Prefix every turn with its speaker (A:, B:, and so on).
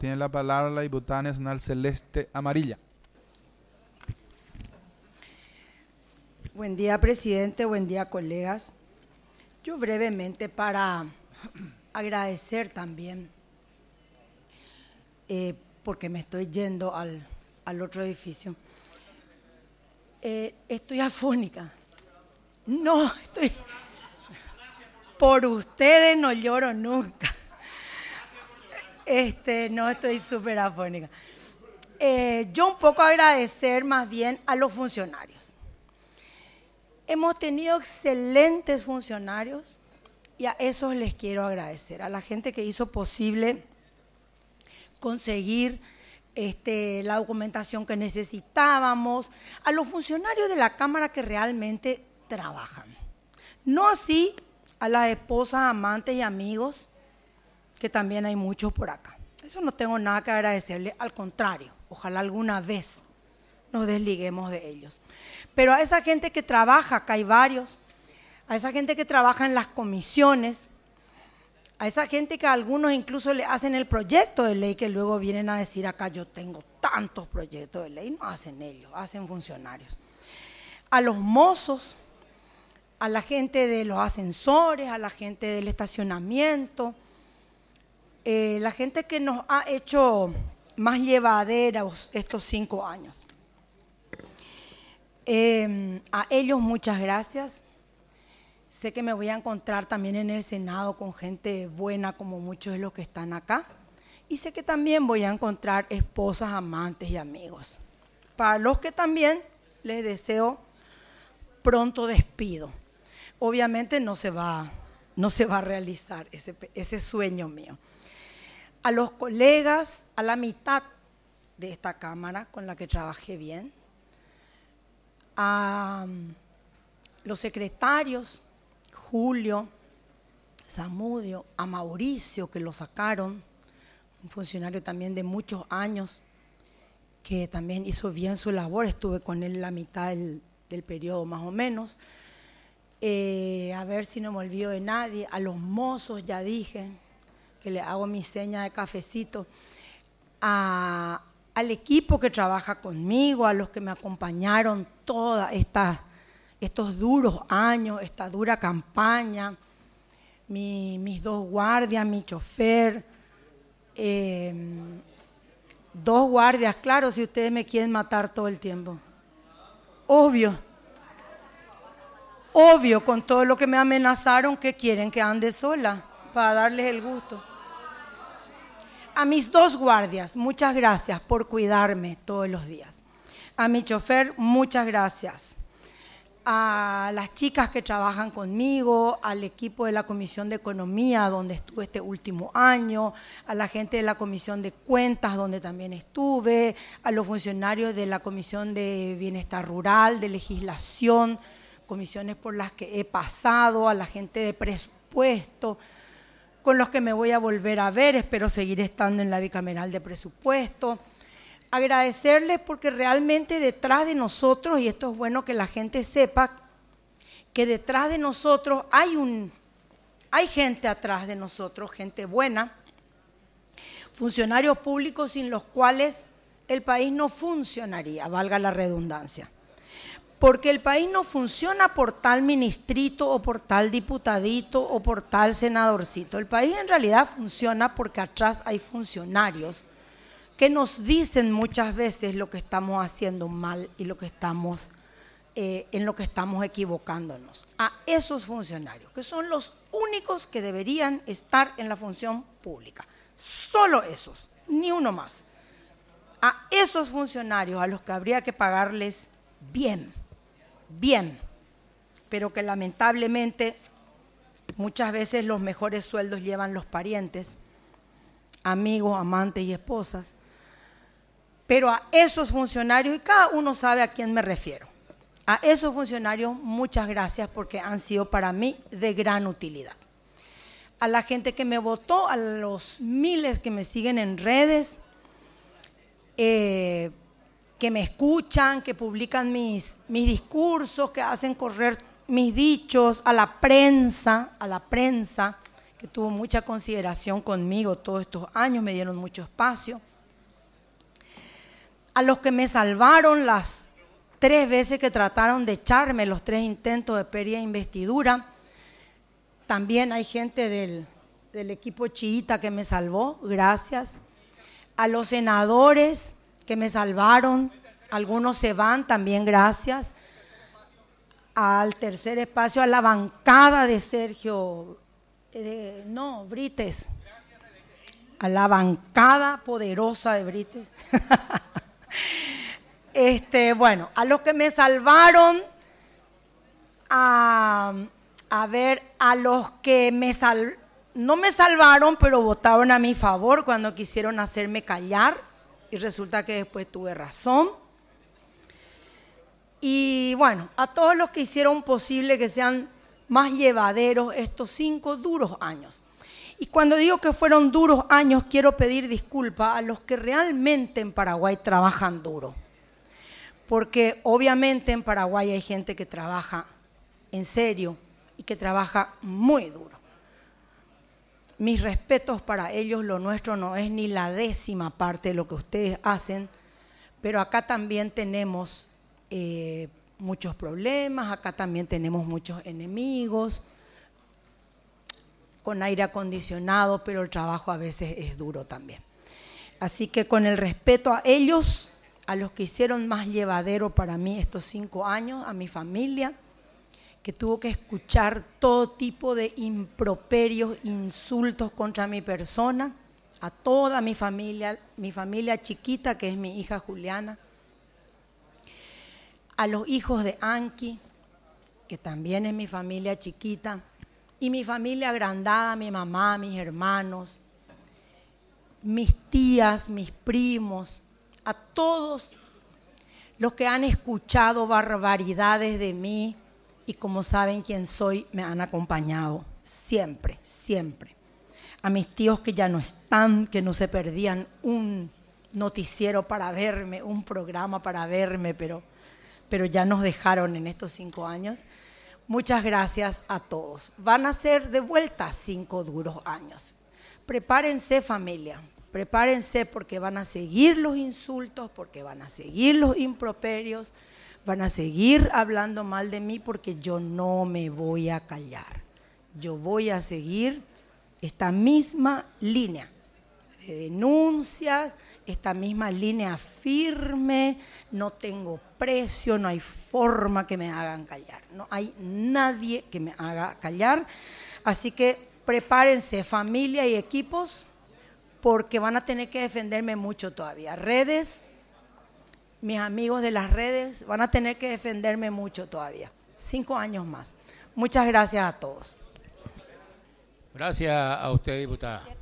A: Tiene la palabra la diputada nacional Celeste Amarilla.
B: Buen día, presidente. Buen día, colegas. Yo brevemente para agradecer también, porque me estoy yendo al otro edificio. Estoy afónica. No, estoy... Por ustedes no lloro nunca. No, estoy súper afónica. Yo un poco agradecer más bien a los funcionarios. Hemos tenido excelentes funcionarios y a esos les quiero agradecer. A la gente que hizo posible conseguir la documentación que necesitábamos, a los funcionarios de la Cámara que realmente trabajan. No así a las esposas, amantes y amigos, que también hay muchos por acá. Eso no tengo nada que agradecerle, al contrario, ojalá alguna vez nos desliguemos de ellos. Pero a esa gente que trabaja, acá hay varios, a esa gente que trabaja en las comisiones, a esa gente que a algunos incluso le hacen el proyecto de ley que luego vienen a decir acá yo tengo tantos proyectos de ley, no hacen ellos, hacen funcionarios. A los mozos, a la gente de los ascensores, a la gente del estacionamiento, la gente que nos ha hecho más llevaderos estos 5 años. A ellos muchas gracias. Sé que me voy a encontrar también en el Senado con gente buena como muchos de los que están acá. Y sé que también voy a encontrar esposas, amantes y amigos. Para los que también les deseo pronto despido. Obviamente no se va a realizar ese sueño mío. A los colegas, a la mitad de esta Cámara con la que trabajé bien, a los secretarios, Julio, Zamudio, a Mauricio, que lo sacaron, un funcionario también de muchos años, que también hizo bien su labor, estuve con él la mitad del periodo más o menos. A ver si no me olvido de nadie, a los mozos ya dije, que le hago mi seña de cafecito, al equipo que trabaja conmigo, a los que me acompañaron todos estos duros años, esta dura campaña, mis 2 guardias, mi chofer, 2 guardias, claro, si ustedes me quieren matar todo el tiempo. Obvio, con todo lo que me amenazaron, que quieren que ande sola, para darles el gusto. A mis 2 guardias, muchas gracias por cuidarme todos los días. A mi chofer, muchas gracias. A las chicas que trabajan conmigo, al equipo de la Comisión de Economía, donde estuve este último año, a la gente de la Comisión de Cuentas, donde también estuve, a los funcionarios de la Comisión de Bienestar Rural, de Legislación, comisiones por las que he pasado, a la gente de presupuesto, con los que me voy a volver a ver, espero seguir estando en la bicameral de presupuesto. Agradecerles porque realmente detrás de nosotros, y esto es bueno que la gente sepa, que detrás de nosotros hay gente atrás de nosotros, gente buena, funcionarios públicos sin los cuales el país no funcionaría, valga la redundancia. Porque el país no funciona por tal ministrito o por tal diputadito o por tal senadorcito. El país en realidad funciona porque atrás hay funcionarios que nos dicen muchas veces lo que estamos haciendo mal y lo que estamos, en lo que estamos equivocándonos. A esos funcionarios, que son los únicos que deberían estar en la función pública. Solo esos, ni uno más. A esos funcionarios a los que habría que pagarles bien, pero que lamentablemente muchas veces los mejores sueldos llevan los parientes, amigos, amantes y esposas. Pero a esos funcionarios, y cada uno sabe a quién me refiero, a esos funcionarios muchas gracias porque han sido para mí de gran utilidad. A la gente que me votó, a los miles que me siguen en redes, que me escuchan, que publican mis discursos, que hacen correr mis dichos, a la prensa que tuvo mucha consideración conmigo todos estos años, me dieron mucho espacio. A los que me salvaron las 3 veces que trataron de echarme, los 3 intentos de pérdida de investidura. También hay gente del equipo chiita que me salvó, gracias. A los senadores que me salvaron, algunos se van, también gracias. Al tercer espacio, a la bancada de Sergio, Brites, a la bancada poderosa de Brites. Bueno, a los que me salvaron, a los que no me salvaron, pero votaron a mi favor cuando quisieron hacerme callar, y resulta que después tuve razón. Y bueno, a todos los que hicieron posible que sean más llevaderos estos 5 duros años. Y cuando digo que fueron duros años, quiero pedir disculpas a los que realmente en Paraguay trabajan duro. Porque obviamente en Paraguay hay gente que trabaja en serio y que trabaja muy duro. Mis respetos para ellos, lo nuestro no es ni la 10ª parte de lo que ustedes hacen, pero acá también tenemos muchos problemas, acá también tenemos muchos enemigos, con aire acondicionado, pero el trabajo a veces es duro también. Así que con el respeto a ellos, a los que hicieron más llevadero para mí estos 5 años, a mi familia, que tuvo que escuchar todo tipo de improperios, insultos contra mi persona, a toda mi familia chiquita, que es mi hija Juliana, a los hijos de Anki, que también es mi familia chiquita, y mi familia agrandada, mi mamá, mis hermanos, mis tías, mis primos, a todos los que han escuchado barbaridades de mí y como saben quién soy, me han acompañado siempre, siempre. A mis tíos que ya no están, que no se perdían un noticiero para verme, un programa para verme, pero ya nos dejaron en estos 5 años. Muchas gracias a todos. Van a ser de vuelta 5 duros años. Prepárense, familia, prepárense, porque van a seguir los insultos, porque van a seguir los improperios, van a seguir hablando mal de mí, porque yo no me voy a callar. Yo voy a seguir esta misma línea de denuncias, esta misma línea firme. No tengo precio, no hay forma que me hagan callar. No hay nadie que me haga callar. Así que prepárense, familia y equipos, porque van a tener que defenderme mucho todavía. Redes, mis amigos de las redes, van a tener que defenderme mucho todavía. 5 años más. Muchas gracias a todos.
C: Gracias a usted, diputada.